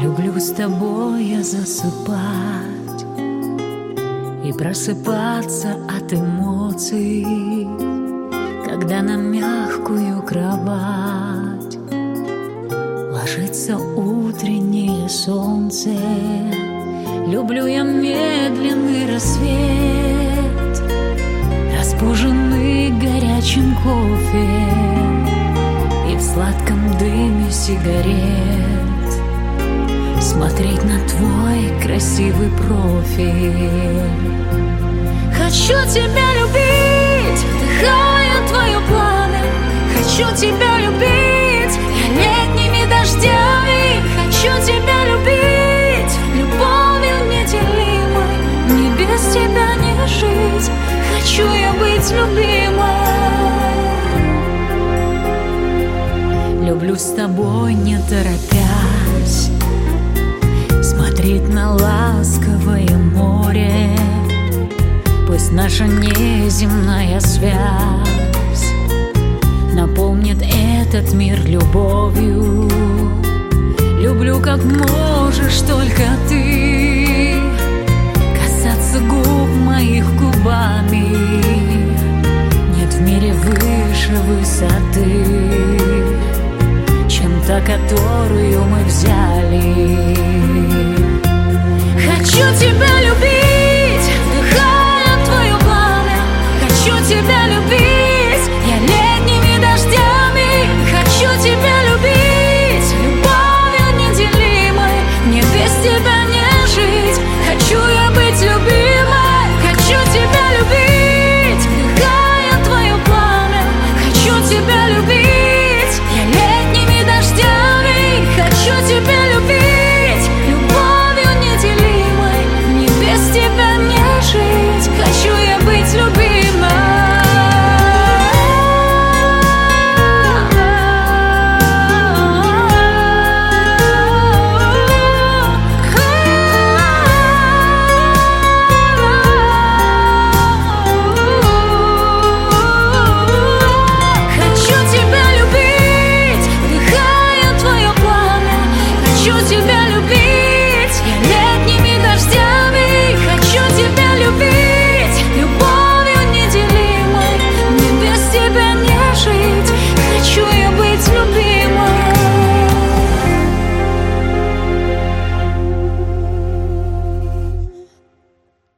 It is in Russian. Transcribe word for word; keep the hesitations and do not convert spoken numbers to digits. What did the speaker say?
Люблю с тобой я засыпать и просыпаться от эмоций, когда на мягкую кровать ложится утреннее солнце. Люблю я медленный рассвет, разбуженный горячим кофе и в сладком дыме сигарет смотреть на твой красивый профиль. Хочу тебя любить, вдыхая твое пламя. Хочу тебя любить, я летними дождями. Хочу тебя любить, любовью неделимой. Мне без тебя не жить, хочу я быть любимой. Люблю с тобой, не торопясь, смотреть на ласковое море. Пусть наша неземная связь наполнит этот мир любовью. Люблю, как можешь только ты, касаться губ моих губами. Нет в мире выше высоты, чем та, которую мы взяли.